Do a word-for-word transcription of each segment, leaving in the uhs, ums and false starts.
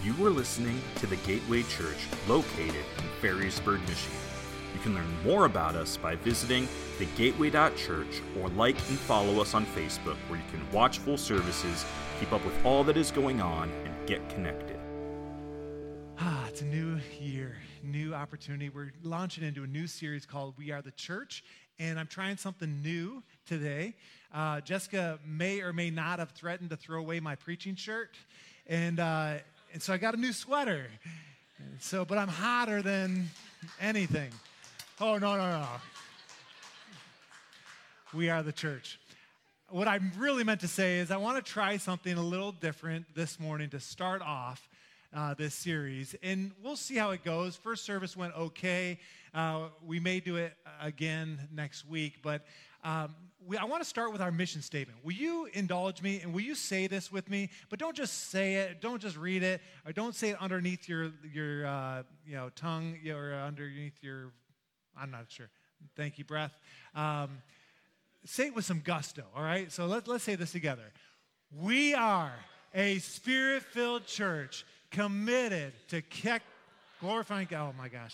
You are listening to the Gateway Church located in Ferrysburg, Michigan. You can learn more about us by visiting the gateway dot church or like and follow us on Facebook, where you can watch full services, keep up with all that is going on, and get connected. Ah, it's a new year, new opportunity. We're launching into a new series called We Are the Church, and I'm trying something new today. Uh, Jessica may or may not have threatened to throw away my preaching shirt, and uh, and so I got a new sweater. So, but I'm hotter than anything. Oh, no, no, no. We are the church. What I really meant to say is I want to try something a little different this morning to start off uh, this series, and we'll see how it goes. First service went okay. Uh, we may do it again next week, but um, we, I want to start with our mission statement. Will you indulge me, and will you say this with me? But don't just say it. Don't just read it, or don't say it underneath your your uh, you know tongue or underneath your. I'm not sure. Thank you, breath. Um, say it with some gusto. All right. So let's let's say this together. We are a Spirit-filled church committed to ke- glorifying God. Oh my gosh.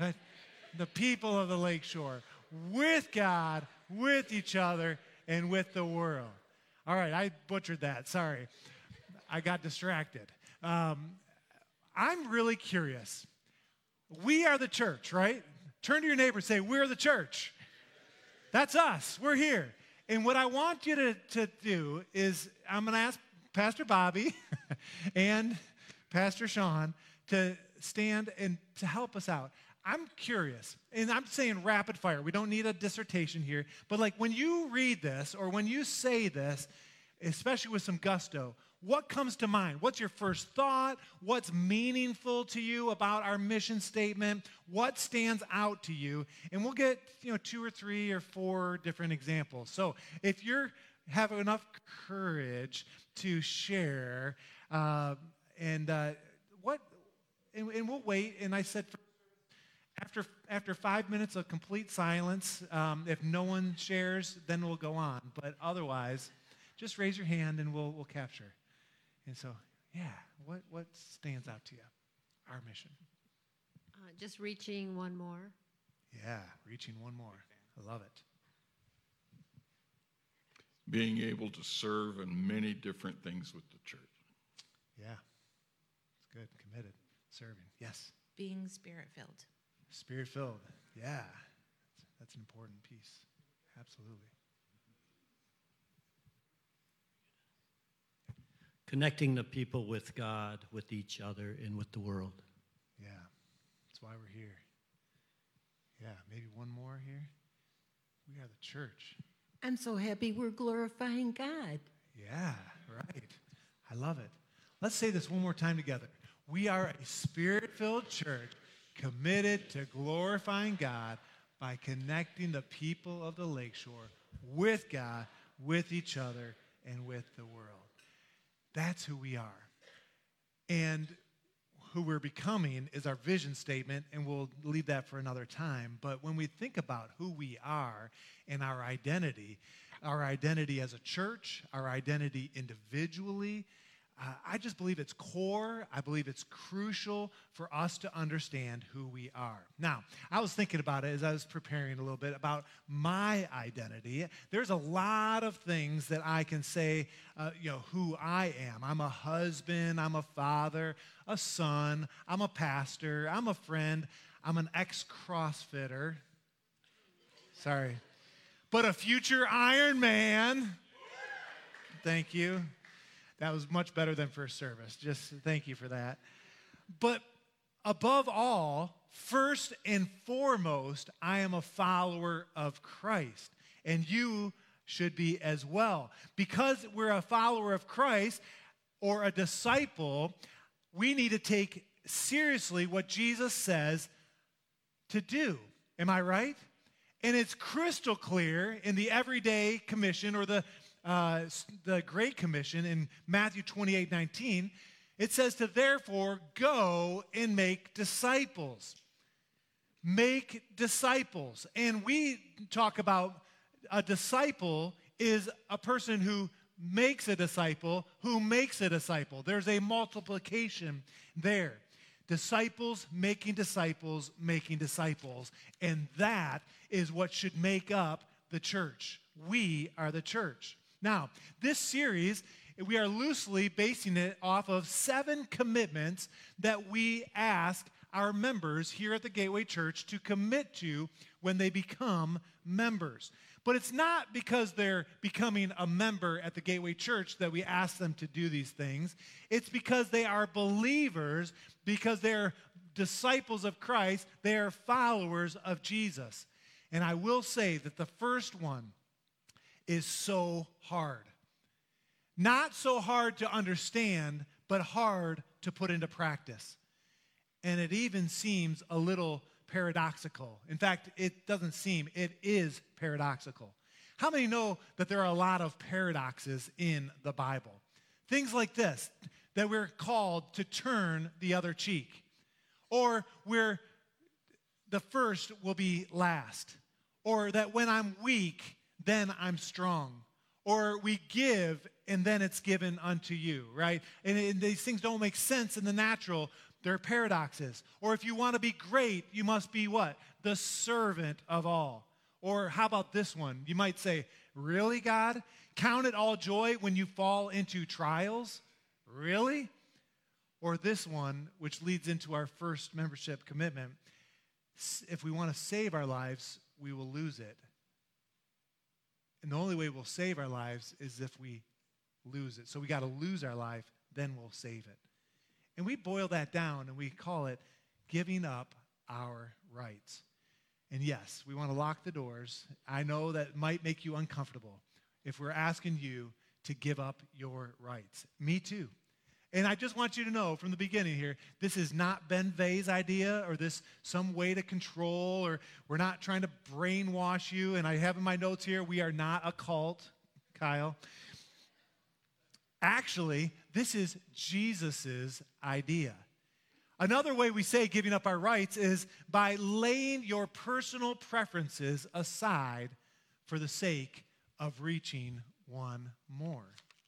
The people of the Lakeshore, with God, with each other, and with the world. All right, I butchered that. Sorry. I got distracted. Um, I'm really curious. We are the church, right? Turn to your neighbor and say, we're the church. That's us. We're here. And what I want you to, to do is I'm going to ask Pastor Bobby and Pastor Sean to stand and to help us out. I'm curious, and I'm saying rapid fire. We don't need a dissertation here, but like when you read this or when you say this, especially with some gusto, what comes to mind? What's your first thought? What's meaningful to you about our mission statement? What stands out to you? And we'll get, you know, two or three or four different examples. So if you have enough courage to share, uh, and uh, what, and, and we'll wait. And I said, for After after five minutes of complete silence, um, if no one shares, then we'll go on. But otherwise, just raise your hand and we'll we'll capture. And so, yeah, what what stands out to you? Our mission. Uh, just reaching one more. Yeah, reaching one more. I love it. Being able to serve in many different things with the church. Yeah, it's good. Committed, serving. Yes. Being spirit-filled. Spirit-filled, yeah. That's an important piece. Absolutely. Connecting the people with God, with each other, and with the world. Yeah, that's why we're here. Yeah, maybe one more here. We are the church. I'm so happy we're glorifying God. Yeah, right. I love it. Let's say this one more time together. We are a Spirit-filled church committed to glorifying God by connecting the people of the Lakeshore with God, with each other, and with the world. That's who we are. And who we're becoming is our vision statement, and we'll leave that for another time. But when we think about who we are and our identity, our identity as a church, our identity individually, Uh, I just believe it's core. I believe it's crucial for us to understand who we are. Now, I was thinking about it as I was preparing a little bit about my identity. There's a lot of things that I can say, uh, you know, who I am. I'm a husband. I'm a father, a son. I'm a pastor. I'm a friend. I'm an ex-CrossFitter. Sorry. But a future Iron Man. Thank you. That was much better than first service. Just thank you for that. But above all, first and foremost, I am a follower of Christ. And you should be as well. Because we're a follower of Christ or a disciple, we need to take seriously what Jesus says to do. Am I right? And it's crystal clear in the everyday commission or the Uh, the Great Commission in Matthew twenty-eight nineteen, it says to therefore go and make disciples. Make disciples. And we talk about a disciple is a person who makes a disciple who makes a disciple. There's a multiplication there. Disciples making disciples making disciples. And that is what should make up the church. We are the church. Now, this series, we are loosely basing it off of seven commitments that we ask our members here at the Gateway Church to commit to when they become members. But it's not because they're becoming a member at the Gateway Church that we ask them to do these things. It's because they are believers, because they're disciples of Christ, they are followers of Jesus. And I will say that the first one is so hard. Not so hard to understand, but hard to put into practice. And it even seems a little paradoxical. In fact, it doesn't seem, it is paradoxical. How many know that there are a lot of paradoxes in the Bible? Things like this, that we're called to turn the other cheek. Or we're, the first will be last. Or that when I'm weak, then I'm strong. Or we give, and then it's given unto you, right? And, and these things don't make sense in the natural. They're paradoxes. Or if you want to be great, you must be what? The servant of all. Or how about this one? You might say, really, God? Count it all joy when you fall into trials? Really? Or this one, which leads into our first membership commitment. If we want to save our lives, we will lose it. And the only way we'll save our lives is if we lose it. So we got to lose our life, then we'll save it. And we boil that down and we call it giving up our rights. And yes, we want to lock the doors. I know that might make you uncomfortable if we're asking you to give up your rights. Me too. And I just want you to know from the beginning here, this is not Ben Vay's idea or this some way to control, or we're not trying to brainwash you. And I have in my notes here, we are not a cult, Kyle. Actually, this is Jesus' idea. Another way we say giving up our rights is by laying your personal preferences aside for the sake of reaching one more.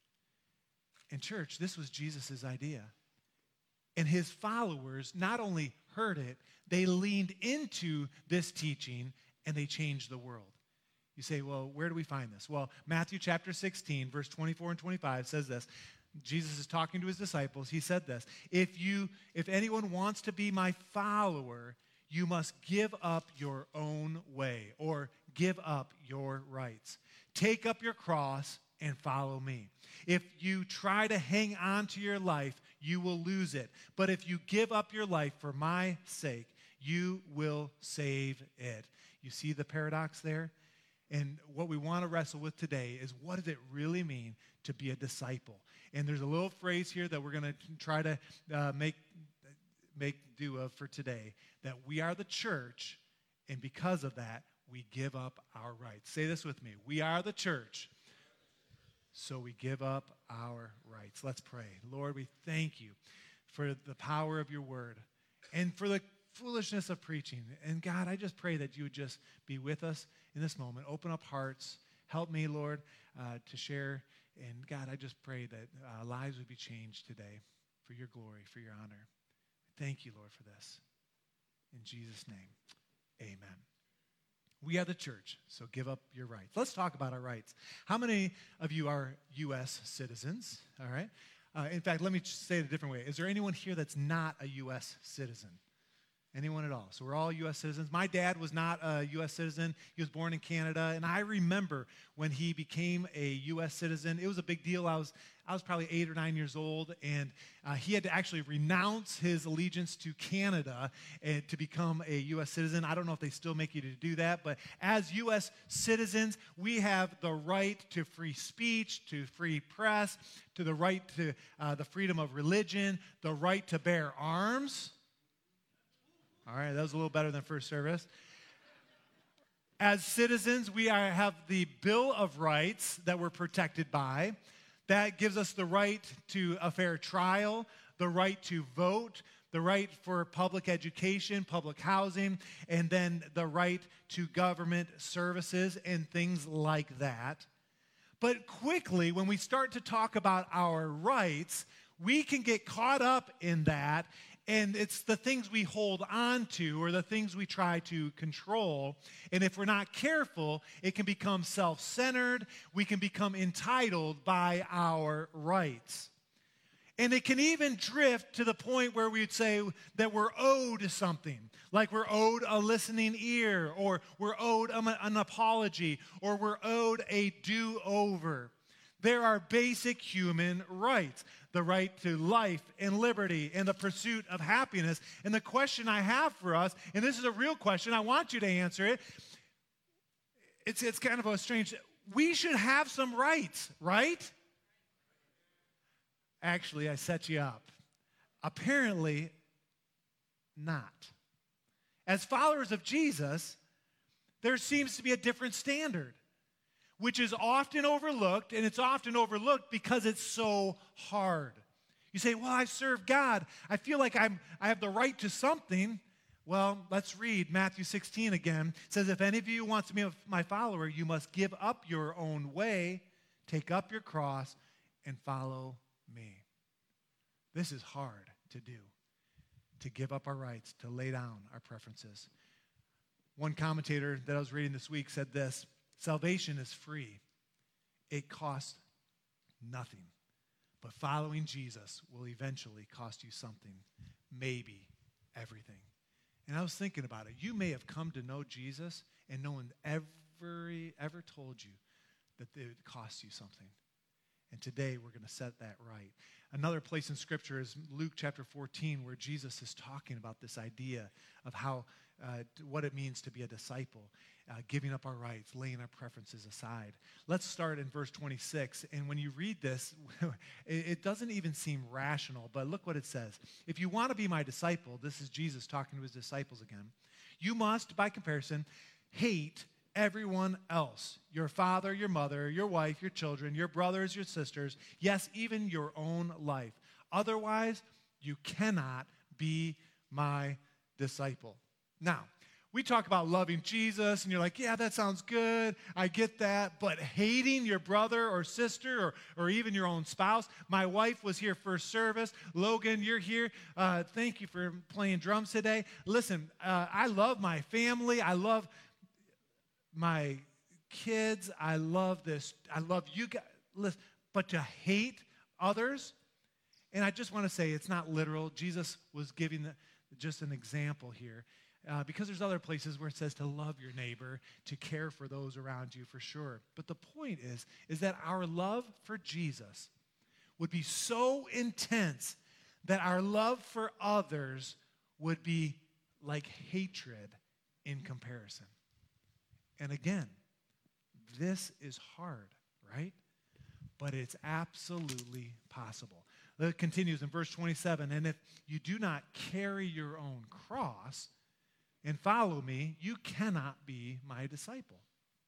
In church, this was Jesus' idea. And his followers not only heard it, they leaned into this teaching and they changed the world. You say, well, where do we find this? Well, Matthew chapter sixteen, verse twenty-four and twenty-five says this. Jesus is talking to his disciples. He said this, if you, if anyone wants to be my follower, you must give up your own way, or give up your rights. Take up your cross and follow me. If you try to hang on to your life, you will lose it. But if you give up your life for my sake, you will save it. You see the paradox there? And what we want to wrestle with today is, what does it really mean to be a disciple? And there's a little phrase here that we're going to try to uh, make, make do of for today, that we are the church, and because of that, we give up our rights. Say this with me. We are the church, so we give up our rights. Let's pray. Lord, we thank you for the power of your word and for the foolishness of preaching. And God, I just pray that you would just be with us in this moment. Open up hearts. Help me, Lord, uh, to share. And God, I just pray that uh, lives would be changed today for your glory, for your honor. Thank you, Lord, for this. In Jesus' name, amen. We are the church, so give up your rights. Let's talk about our rights. How many of you are U S citizens? All right. Uh, in fact, let me say it a different way. Is there anyone here that's not a U S citizen? Anyone at all? So we're all U S citizens. My dad was not a U S citizen. He was born in Canada. And I remember when he became a U S citizen, it was a big deal. I was I was probably eight or nine years old, and uh, he had to actually renounce his allegiance to Canada and to become a U S citizen. I don't know if they still make you to do that, but as U S citizens, we have the right to free speech, to free press, to the right to uh, the freedom of religion, the right to bear arms. All right, that was a little better than first service. As citizens, we are, have the Bill of Rights that we're protected by. That gives us the right to a fair trial, the right to vote, the right for public education, public housing, and then the right to government services and things like that. But quickly, when we start to talk about our rights, we can get caught up in that, and it's the things we hold on to or the things we try to control. And if we're not careful, it can become self-centered. We can become entitled by our rights. And it can even drift to the point where we'd say that we're owed something, like we're owed a listening ear, or we're owed an apology, or we're owed a do-over. There are basic human rights, the right to life and liberty and the pursuit of happiness. And the question I have for us, and this is a real question, I want you to answer it. It's, it's kind of a strange, we should have some rights, right? Actually, I set you up. Apparently, not. As followers of Jesus, there seems to be a different standard, which is often overlooked, and it's often overlooked because it's so hard. You say, well, I serve God. I feel like I'm, I have the right to something. Well, let's read Matthew sixteen again. It says, if any of you wants to be my follower, you must give up your own way, take up your cross, and follow me. This is hard to do, to give up our rights, to lay down our preferences. One commentator that I was reading this week said this: salvation is free. It costs nothing. But following Jesus will eventually cost you something, maybe everything. And I was thinking about it. You may have come to know Jesus and no one ever, ever told you that it would cost you something. And today we're going to set that right. Another place in Scripture is Luke chapter fourteen, where Jesus is talking about this idea of how uh, what it means to be a disciple, uh, giving up our rights, laying our preferences aside. Let's start in verse twenty-six. And when you read this, it doesn't even seem rational, but look what it says. If you want to be my disciple, this is Jesus talking to his disciples again, you must, by comparison, hate everyone else, your father, your mother, your wife, your children, your brothers, your sisters, yes, even your own life. Otherwise, you cannot be my disciple. Now, we talk about loving Jesus, and you're like, yeah, that sounds good. I get that. But hating your brother or sister or, or even your own spouse. My wife was here first service. Logan, you're here. Uh, thank you for playing drums today. Listen, uh, I love my family. I love my kids. I love this. I love you guys. Listen, but to hate others, and I just want to say it's not literal. Jesus was giving the, just an example here. Uh, because there's other places where it says to love your neighbor, to care for those around you for sure. But the point is, is that our love for Jesus would be so intense that our love for others would be like hatred in comparison. And again, this is hard, right? But it's absolutely possible. It continues in verse twenty-seven, and if you do not carry your own cross and follow me, you cannot be my disciple.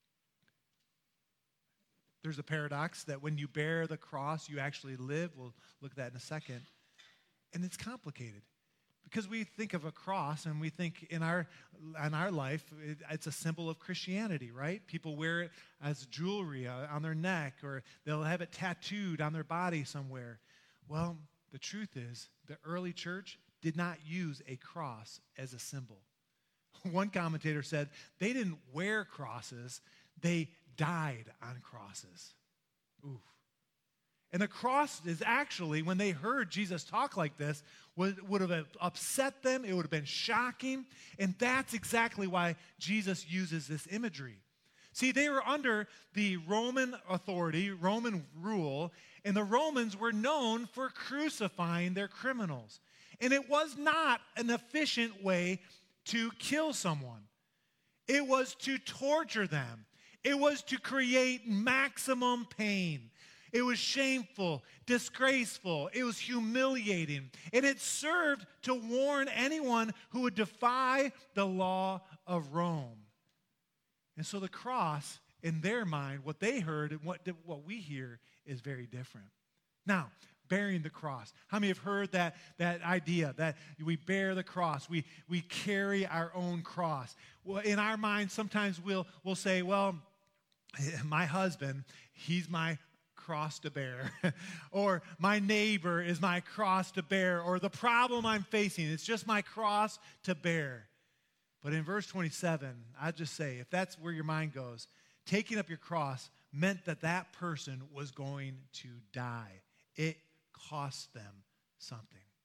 There's a paradox that when you bear the cross, you actually live. We'll look at that in a second. And it's complicated because we think of a cross and we think in our, in our life, it, it's a symbol of Christianity, right? People wear it as jewelry uh, on their neck, or they'll have it tattooed on their body somewhere. Well, the truth is the early church did not use a cross as a symbol. One commentator said they didn't wear crosses, they died on crosses. Oof. And the cross is actually, when they heard Jesus talk like this, would, would have upset them. It would have been shocking. And that's exactly why Jesus uses this imagery. See, they were under the Roman authority, Roman rule, and the Romans were known for crucifying their criminals. And it was not an efficient way to kill someone. It was to torture them. It was to create maximum pain. It was shameful, disgraceful. It was humiliating. And it served to warn anyone who would defy the law of Rome. And so the cross, in their mind, what they heard and what, what we hear is very different. Now, bearing the cross. How many have heard that, that idea that we bear the cross? We, we carry our own cross. Well, in our minds, sometimes we'll, we'll say, well, My husband, he's my cross to bear. Or my neighbor is my cross to bear. Or the problem I'm facing, it's just my cross to bear. But in verse twenty-seven, I'd just say, if that's where your mind goes, taking up your cross meant that that person was going to die. It cost them something.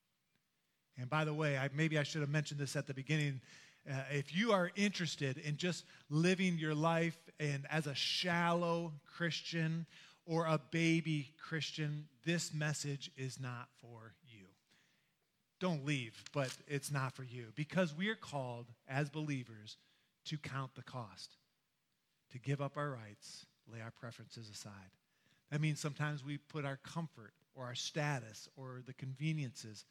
And by the way, I, maybe I should have mentioned this at the beginning. Uh, if you are interested in just living your life and as a shallow Christian or a baby Christian, this message is not for you. Don't leave, but it's not for you. Because we are called as believers to count the cost, to give up our rights, lay our preferences aside. That means sometimes we put our comfort or our status or the conveniences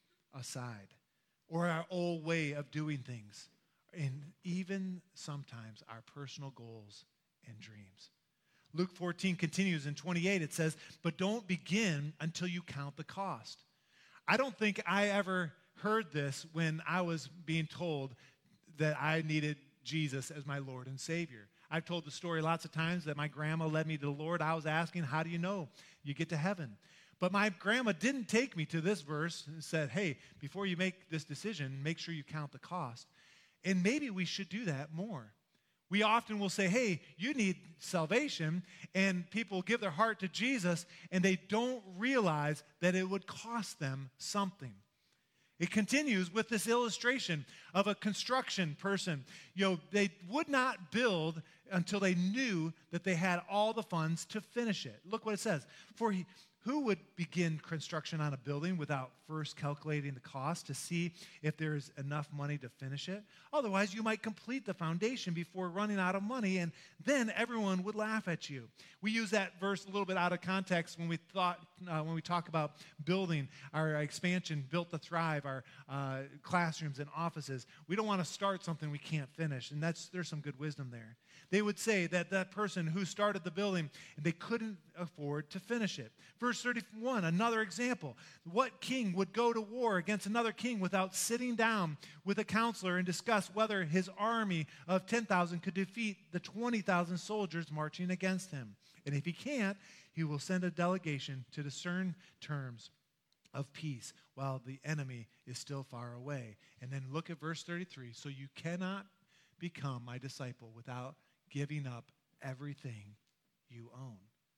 aside, or our old way of doing things, and even sometimes our personal goals and dreams. Luke fourteen continues in twenty-eight. It says, but don't begin until you count the cost. I don't think I ever heard this when I was being told that I needed Jesus as my Lord and Savior. I've told the story lots of times that my grandma led me to the Lord. I was asking, how do you know you get to heaven? But my grandma didn't take me to this verse and said, hey, before you make this decision, make sure you count the cost. And maybe we should do that more. We often will say, hey, you need salvation, and people give their heart to Jesus, and they don't realize that it would cost them something. It continues with this illustration of a construction person. You know, they would not build until they knew that they had all the funds to finish it. Look what it says. For he, who would begin construction on a building without first calculating the cost to see if there's enough money to finish it? Otherwise, you might complete the foundation before running out of money, and then everyone would laugh at you. We use that verse a little bit out of context when we thought, uh, when we talk about building our expansion, Built to Thrive, our uh, classrooms and offices. We don't want to start something we can't finish, and that's there's some good wisdom there. They would say that that person who started the building, they couldn't afford to finish it. Verse thirty-one, another example. What king would go to war against another king without sitting down with a counselor and discuss whether his army of ten thousand could defeat the twenty thousand soldiers marching against him? And if he can't, he will send a delegation to discern terms of peace while the enemy is still far away. And then look at verse thirty-three. So you cannot become my disciple without giving up everything you own.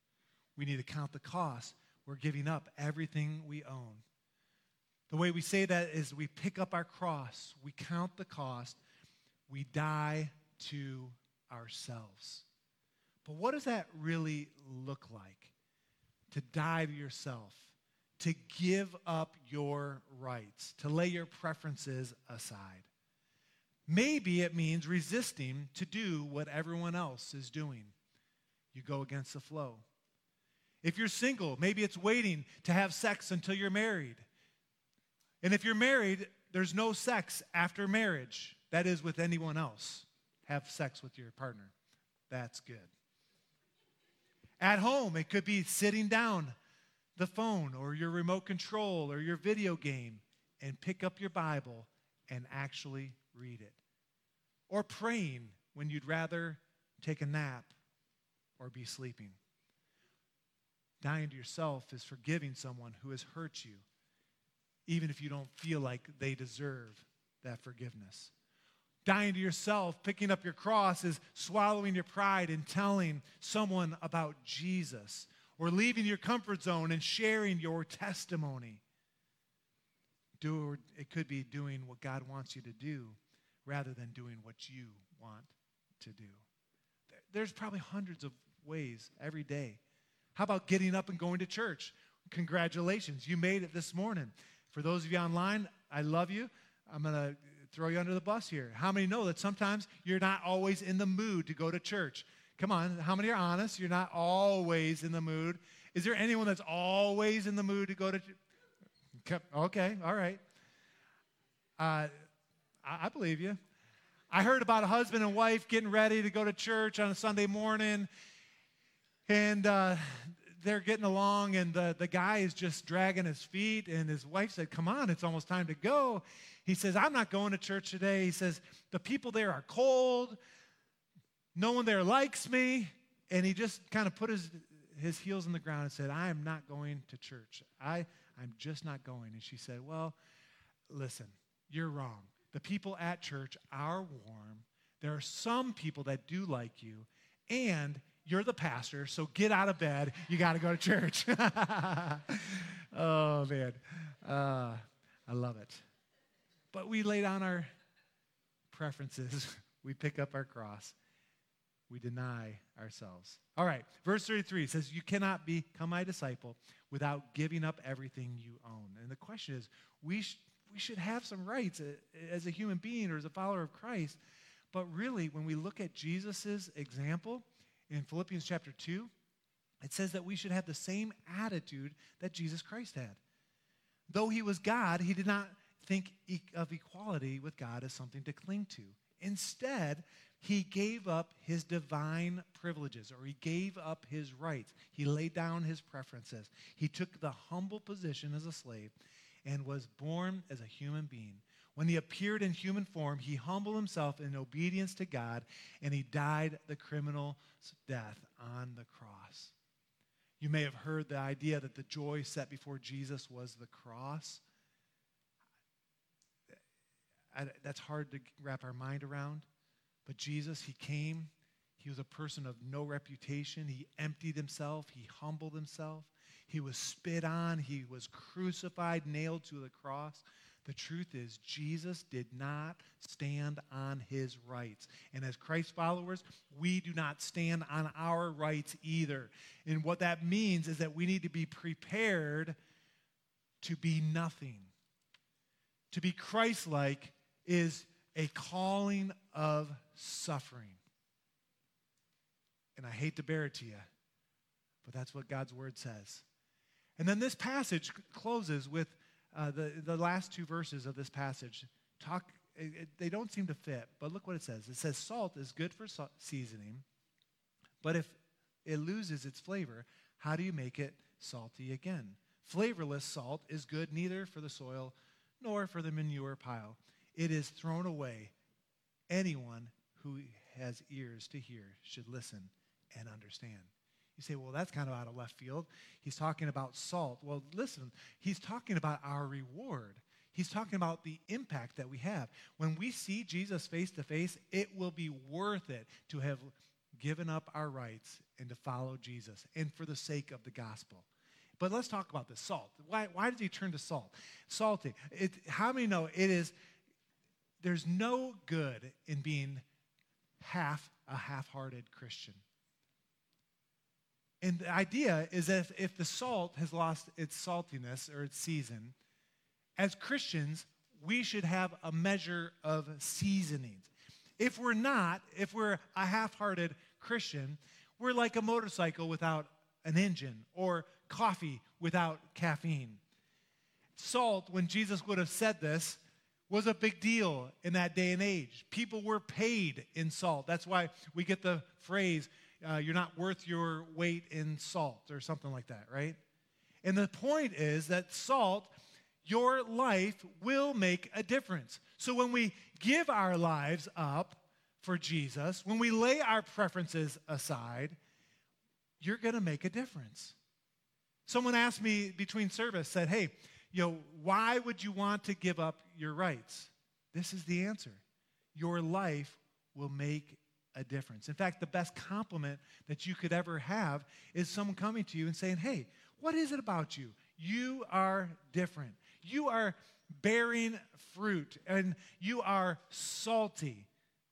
We need to count the cost. We're giving up everything we own. The way we say that is we pick up our cross, we count the cost, we die to ourselves. But what does that really look like? To die to yourself, to give up your rights, to lay your preferences aside. Maybe it means resisting to do what everyone else is doing. You go against the flow. If you're single, maybe it's waiting to have sex until you're married. And if you're married, there's no sex after marriage. That is with anyone else. Have sex with your partner. That's good. At home, it could be sitting down the phone or your remote control or your video game and pick up your Bible and actually read it. Or praying when you'd rather take a nap or be sleeping. Dying to yourself is forgiving someone who has hurt you, even if you don't feel like they deserve that forgiveness. Dying to yourself, picking up your cross, is swallowing your pride and telling someone about Jesus, or leaving your comfort zone and sharing your testimony. Do, it could be doing what God wants you to do rather than doing what you want to do. There's probably hundreds of ways every day. How about getting up and going to church? Congratulations, you made it this morning. For those of you online, I love you. I'm going to throw you under the bus here. How many know that sometimes you're not always in the mood to go to church? Come on, how many are honest? You're not always in the mood. Is there anyone that's always in the mood to go to church? Okay, all right. Uh, I, I believe you. I heard about a husband and wife getting ready to go to church on a Sunday morning, and uh, they're getting along, and the, the guy is just dragging his feet, and his wife said, come on, it's almost time to go. He says, I'm not going to church today. He says, the people there are cold. No one there likes me, And he just kind of put his, his heels in the ground and said, I am not going to church. I, I'm just not going. And she said, well, listen, you're wrong. The people at church are warm. There are some people that do like you, and you're the pastor, so get out of bed. You got to go to church. Oh, man. Uh, I love it. But we lay down our preferences. We pick up our cross. We deny ourselves. All right, verse thirty-three says, you cannot become my disciple without giving up everything you own. And the question is, we, sh- we should have some rights as a human being or as a follower of Christ. But really, when we look at Jesus' example in Philippians chapter two, it says that we should have the same attitude that Jesus Christ had. Though he was God, he did not think e- of equality with God as something to cling to. Instead, he gave up his divine privileges, or he gave up his rights. He laid down his preferences. He took the humble position as a slave and was born as a human being. When he appeared in human form, he humbled himself in obedience to God, and he died the criminal's death on the cross. You may have heard the idea that the joy set before Jesus was the cross. I, that's hard to wrap our mind around. But Jesus, he came. He was a person of no reputation. He emptied himself. He humbled himself. He was spit on. He was crucified, nailed to the cross. The truth is, Jesus did not stand on his rights. And as Christ followers, we do not stand on our rights either. And what that means is that we need to be prepared to be nothing. To be Christ-like is a calling of suffering. And I hate to bear it to you, but that's what God's word says. And then this passage closes with uh, the, the last two verses of this passage. Talk, it, it, they don't seem to fit, but look what it says. It says, salt is good for salt seasoning, but if it loses its flavor, how do you make it salty again? Flavorless salt is good neither for the soil nor for the manure pile. It is thrown away. Anyone who has ears to hear should listen and understand. You say, well, that's kind of out of left field. He's talking about salt. Well, listen, he's talking about our reward. He's talking about the impact that we have. When we see Jesus face to face, it will be worth it to have given up our rights and to follow Jesus, and for the sake of the gospel. But let's talk about this salt. Why, why does he turn to salt? Salty. It, how many know it is, there's no good in being half a half-hearted Christian. And the idea is that if, if the salt has lost its saltiness or its season, as Christians, we should have a measure of seasonings. If we're not, if we're a half-hearted Christian, we're like a motorcycle without an engine or coffee without caffeine. Salt, when Jesus would have said this, was a big deal in that day and age. People were paid in salt. That's why we get the phrase, uh, you're not worth your weight in salt, or something like that, right? And the point is that salt, your life will make a difference. So when we give our lives up for Jesus, when we lay our preferences aside, you're going to make a difference. Someone asked me between service, said, hey, you know, why would you want to give up your rights? This is the answer. Your life will make a difference. In fact, the best compliment that you could ever have is someone coming to you and saying, hey, what is it about you? You are different. You are bearing fruit, and you are salty.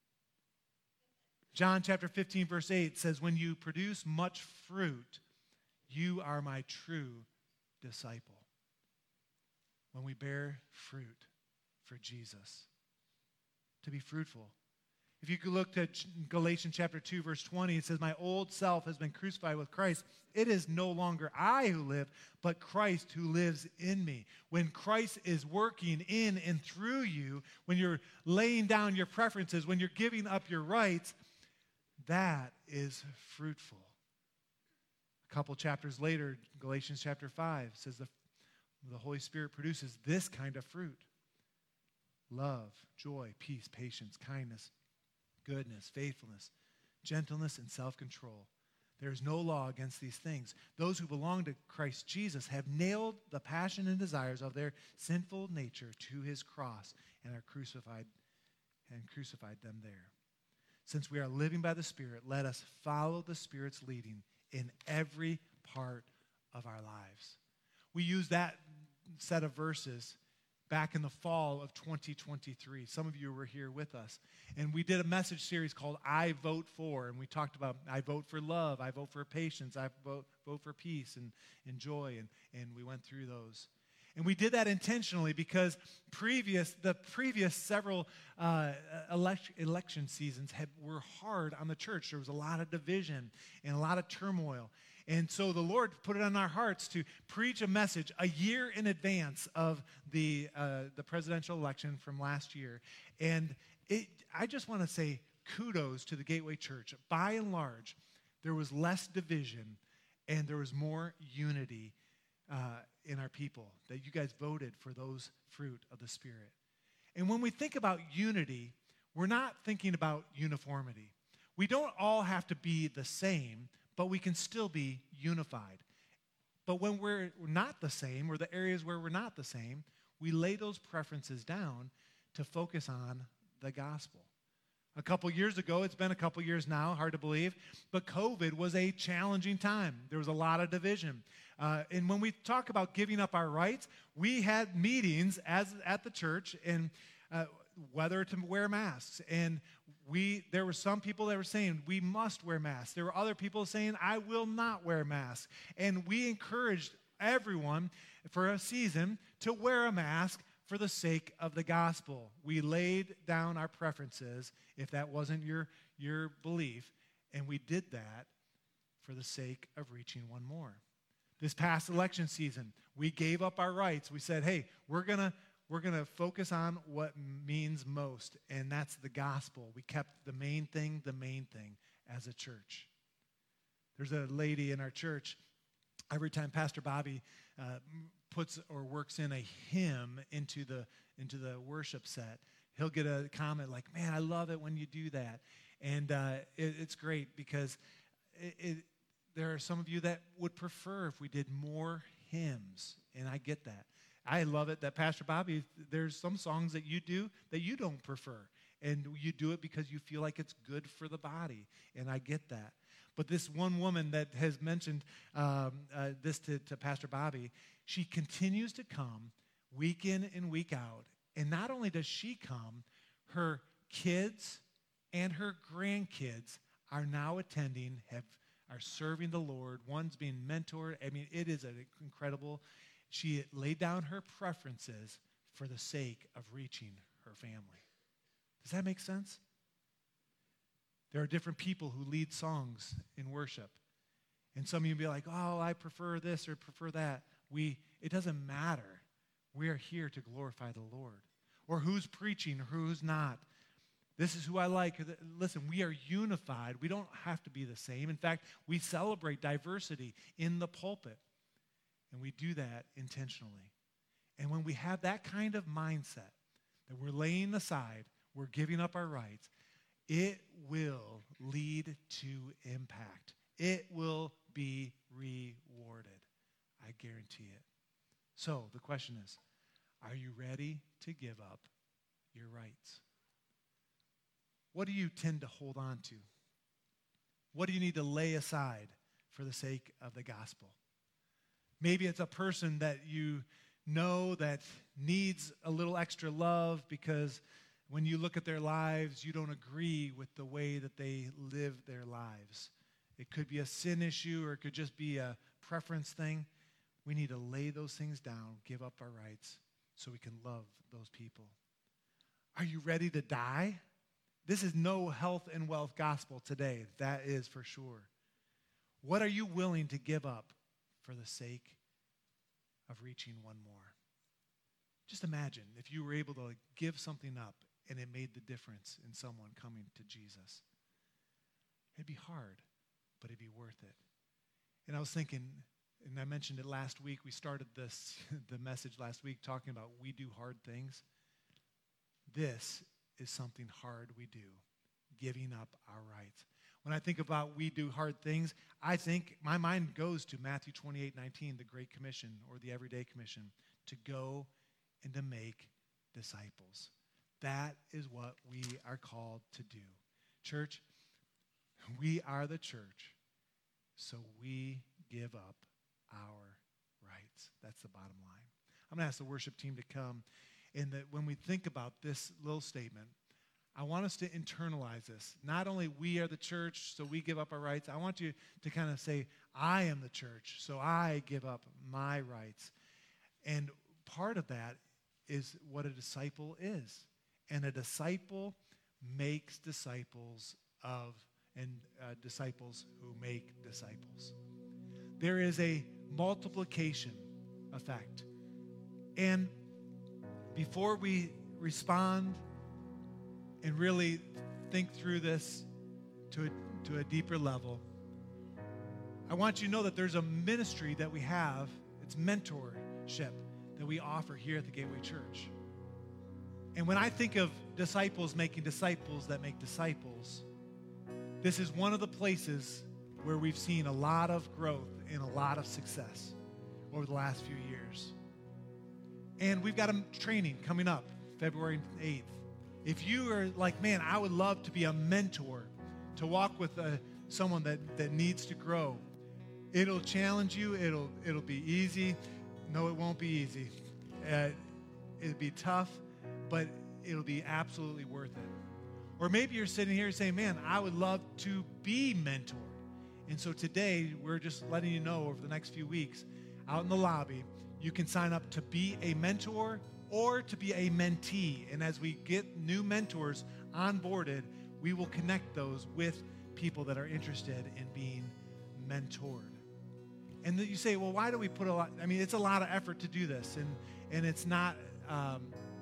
John chapter fifteen, verse eight says, when you produce much fruit, you are my true disciple. When we bear fruit for Jesus, to be fruitful. If you could look at Galatians chapter two, verse twenty, it says, my old self has been crucified with Christ. It is no longer I who live, but Christ who lives in me. When Christ is working in and through you, when you're laying down your preferences, when you're giving up your rights, that is fruitful. A couple chapters later, Galatians chapter five says the, the Holy Spirit produces this kind of fruit: love, joy, peace, patience, kindness, goodness, faithfulness, gentleness, and self-control. There is no law against these things. Those who belong to Christ Jesus have nailed the passion and desires of their sinful nature to his cross and are crucified and crucified them there. Since we are living by the Spirit, let us follow the Spirit's leading in every part of our lives. We use that set of verses back in the fall of twenty twenty-three. Some of you were here with us. And we did a message series called I Vote For. And we talked about I vote for love, I vote for patience, I vote, vote for peace and, and joy. And, and we went through those. And we did that intentionally because previous the previous several uh, election, election seasons had, were hard on the church. There was a lot of division and a lot of turmoil. And so the Lord put it on our hearts to preach a message a year in advance of the uh, the presidential election from last year. And it, I just want to say kudos to the Gateway Church. By and large, there was less division and there was more unity uh, in our people, that you guys voted for those fruit of the Spirit. And when we think about unity, we're not thinking about uniformity. We don't all have to be the same, but we can still be unified. But when we're not the same, or the areas where we're not the same, we lay those preferences down to focus on the gospel. A couple years ago, it's been a couple years now, hard to believe, but COVID was a challenging time. There was a lot of division. Uh, and when we talk about giving up our rights, we had meetings as at the church and uh, whether to wear masks. And we there were some people that were saying we must wear masks. There were other people saying I will not wear masks. And we encouraged everyone for a season to wear a mask for the sake of the gospel. We laid down our preferences if that wasn't your, your belief, and we did that for the sake of reaching one more. This past election season, we gave up our rights. We said, hey, we're going to We're going to focus on what means most, and that's the gospel. We kept the main thing the main thing as a church. There's a lady in our church, every time Pastor Bobby uh, puts or works in a hymn into the, into the worship set, he'll get a comment like, man, I love it when you do that. And uh, it, it's great because it, it, there are some of you that would prefer if we did more hymns, and I get that. I love it that Pastor Bobby, there's some songs that you do that you don't prefer. And you do it because you feel like it's good for the body. And I get that. But this one woman that has mentioned um, uh, this to, to Pastor Bobby, she continues to come week in and week out. And not only does she come, her kids and her grandkids are now attending, have are serving the Lord. One's being mentored. I mean, it is an incredible. She laid down her preferences for the sake of reaching her family. Does that make sense? There are different people who lead songs in worship. And some of you will be like, oh, I prefer this or prefer that. We, it doesn't matter. We are here to glorify the Lord. Or who's preaching or who's not. This is who I like. Listen, we are unified. We don't have to be the same. In fact, we celebrate diversity in the pulpit. And we do that intentionally. And when we have that kind of mindset, that we're laying aside, we're giving up our rights, it will lead to impact. It will be rewarded. I guarantee it. So the question is, are you ready to give up your rights? What do you tend to hold on to? What do you need to lay aside for the sake of the gospel? Maybe it's a person that you know that needs a little extra love because when you look at their lives, you don't agree with the way that they live their lives. It could be a sin issue or it could just be a preference thing. We need to lay those things down, give up our rights so we can love those people. Are you ready to die? This is no health and wealth gospel today. That is for sure. What are you willing to give up for the sake of reaching one more? Just imagine if you were able to give something up and it made the difference in someone coming to Jesus. It'd be hard, but it'd be worth it. And I was thinking, and I mentioned it last week, we started this the message last week talking about we do hard things. This is something hard we do, giving up our rights. When I think about we do hard things, I think my mind goes to Matthew twenty-eight nineteen, the Great Commission or the Everyday Commission, to go and to make disciples. That is what we are called to do. Church, we are the church, so we give up our rights. That's the bottom line. I'm going to ask the worship team to come, and that when we think about this little statement, I want us to internalize this. Not only we are the church, so we give up our rights. I want you to kind of say, I am the church, so I give up my rights. And part of that is what a disciple is. And a disciple makes disciples of, and uh, disciples who make disciples. There is a multiplication effect. And before we respond and really think through this to a, to a deeper level, I want you to know that there's a ministry that we have. It's mentorship that we offer here at the Gateway Church. And when I think of disciples making disciples that make disciples, this is one of the places where we've seen a lot of growth and a lot of success over the last few years. And we've got a training coming up February eighth. If you are like, man, I would love to be a mentor, to walk with a, someone that, that needs to grow, it'll challenge you. It'll, it'll be easy. No, it won't be easy. Uh, it'll be tough, but it'll be absolutely worth it. Or maybe you're sitting here saying, man, I would love to be mentored. And so today, we're just letting you know over the next few weeks, out in the lobby, you can sign up to be a mentor or to be a mentee. And as we get new mentors onboarded, we will connect those with people that are interested in being mentored. And then you say, well, why do we put a lot? I mean, it's a lot of effort to do this, and and it's not um,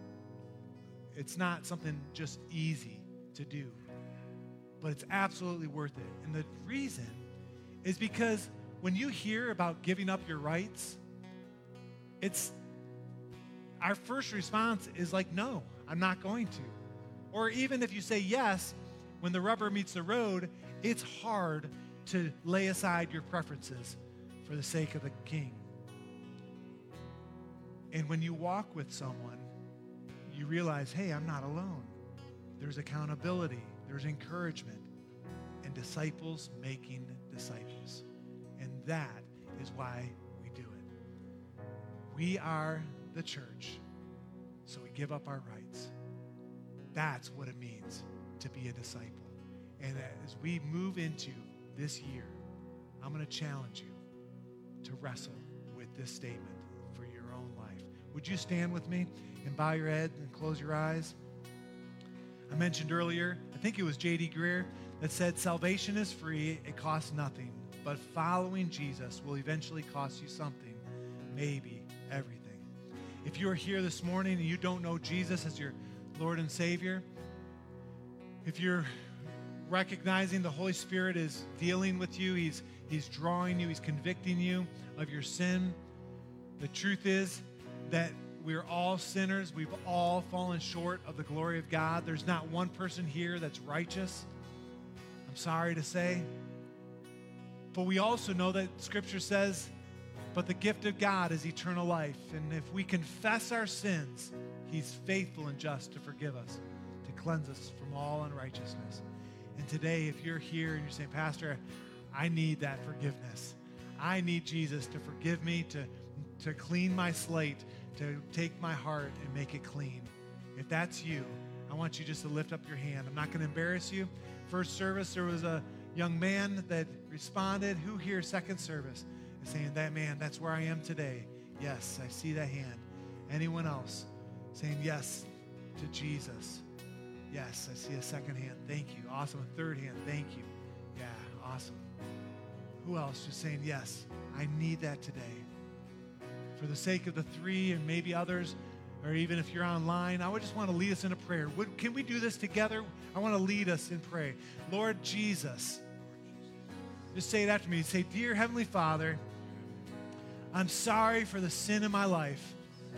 it's not something just easy to do, but it's absolutely worth it. And the reason is because when you hear about giving up your rights, it's our first response is like, no, I'm not going to. Or even if you say yes, when the rubber meets the road, it's hard to lay aside your preferences for the sake of the King. And when you walk with someone, you realize, hey, I'm not alone. There's accountability, there's encouragement, and disciples making disciples. And that is why we do it. We are the church, so we give up our rights. That's what it means to be a disciple. And as we move into this year, I'm going to challenge you to wrestle with this statement for your own life. Would you stand with me and bow your head and close your eyes? I mentioned earlier, I think it was J D Greer that said, salvation is free, it costs nothing, but following Jesus will eventually cost you something, maybe everything. If you're here this morning and you don't know Jesus as your Lord and Savior, if you're recognizing the Holy Spirit is dealing with you, He's He's drawing you, He's convicting you of your sin. The truth is that we're all sinners. We've all fallen short of the glory of God. There's not one person here that's righteous, I'm sorry to say. But we also know that Scripture says, but the gift of God is eternal life. And if we confess our sins, He's faithful and just to forgive us, to cleanse us from all unrighteousness. And today, if you're here and you're saying, Pastor, I need that forgiveness. I need Jesus to forgive me, to, to clean my slate, to take my heart and make it clean. If that's you, I want you just to lift up your hand. I'm not going to embarrass you. First service, there was a young man that responded. Who here, second service, is saying, that man, that's where I am today. Yes, I see that hand. Anyone else saying yes to Jesus? Yes, I see a second hand. Thank you. Awesome. A third hand. Thank you. Yeah, awesome. Who else just saying, yes, I need that today? For the sake of the three and maybe others, or even if you're online, I would just want to lead us in a prayer. Would, can we do this together? I want to lead us in prayer. Lord Jesus, just say it after me. Say, dear Heavenly Father, I'm sorry for the sin in my life.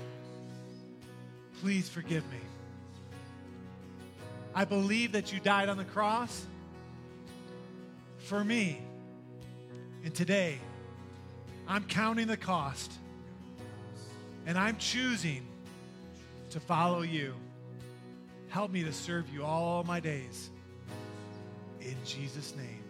Please forgive me. I believe that you died on the cross for me. And today, I'm counting the cost, and I'm choosing to follow you. Help me to serve you all my days. In Jesus' name,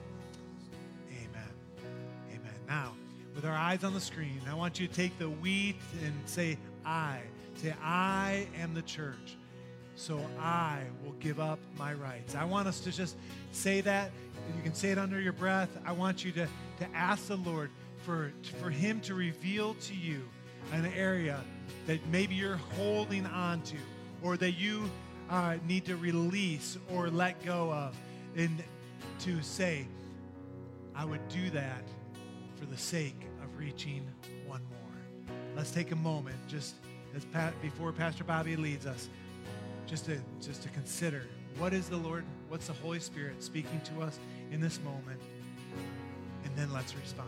amen. Amen. Now, with our eyes on the screen, I want you to take the we and say I. Say, I am the church, so I will give up my rights. I want us to just say that. You can say it under your breath. I want you to, to ask the Lord for, for him to reveal to you an area that maybe you're holding on to, or that you uh, need to release or let go of, and to say, I would do that for the sake of reaching one more. Let's take a moment, just as Pat, before Pastor Bobby leads us, just to just to consider, what is the Lord, what's the Holy Spirit speaking to us in this moment, and then let's respond.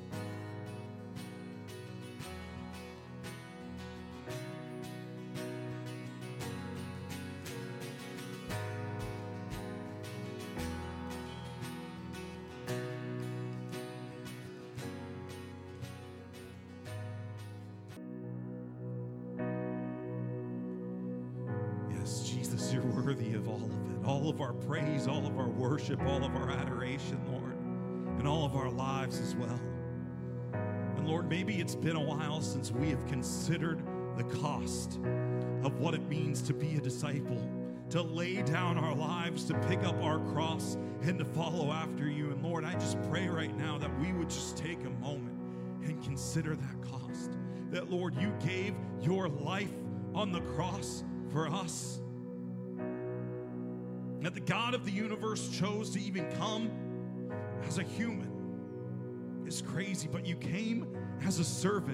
You're worthy of all of it, all of our praise, all of our worship, all of our adoration, Lord, and all of our lives as well. And Lord, maybe it's been a while since we have considered the cost of what it means to be a disciple, to lay down our lives, to pick up our cross, and to follow after you. And Lord, I just pray right now that we would just take a moment and consider that cost. That, Lord, you gave your life on the cross for us. That the God of the universe chose to even come as a human is crazy, but you came as a servant.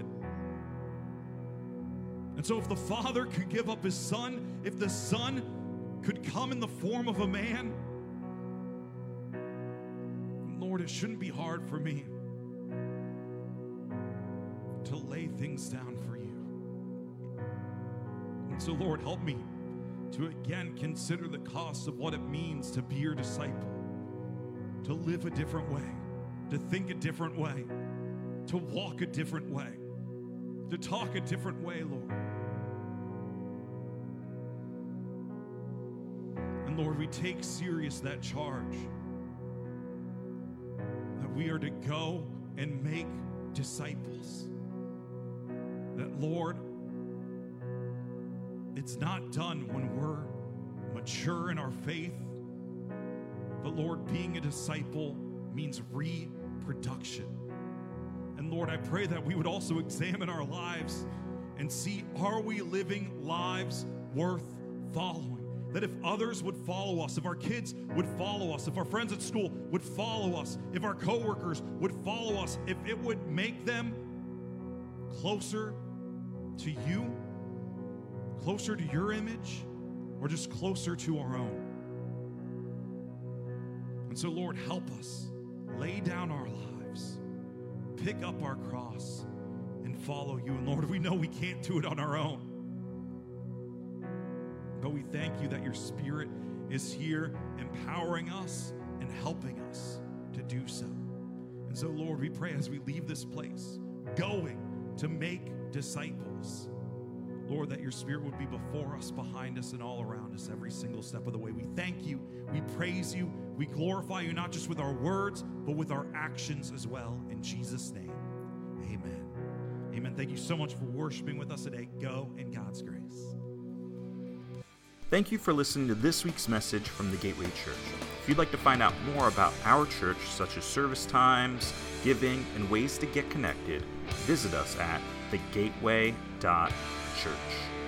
And so if the Father could give up his Son, if the Son could come in the form of a man, Lord, it shouldn't be hard for me to lay things down for you. And so, Lord, help me to again consider the cost of what it means to be your disciple, to live a different way, to think a different way, to walk a different way, to talk a different way, Lord. And Lord, we take serious that charge that we are to go and make disciples. That, Lord, it's not done when we're mature in our faith, but Lord, being a disciple means reproduction. And Lord, I pray that we would also examine our lives and see, are we living lives worth following? That if others would follow us, if our kids would follow us, if our friends at school would follow us, if our coworkers would follow us, if it would make them closer to you, closer to your image, or just closer to our own. And so, Lord, help us lay down our lives, pick up our cross, and follow you. And Lord, we know we can't do it on our own, but we thank you that your Spirit is here empowering us and helping us to do so. And so, Lord, we pray as we leave this place, going to make disciples, Lord, that your Spirit would be before us, behind us, and all around us every single step of the way. We thank you. We praise you. We glorify you, not just with our words, but with our actions as well. In Jesus' name, amen. Amen. Thank you so much for worshiping with us today. Go in God's grace. Thank you for listening to this week's message from the Gateway Church. If you'd like to find out more about our church, such as service times, giving, and ways to get connected, visit us at the gateway dot church.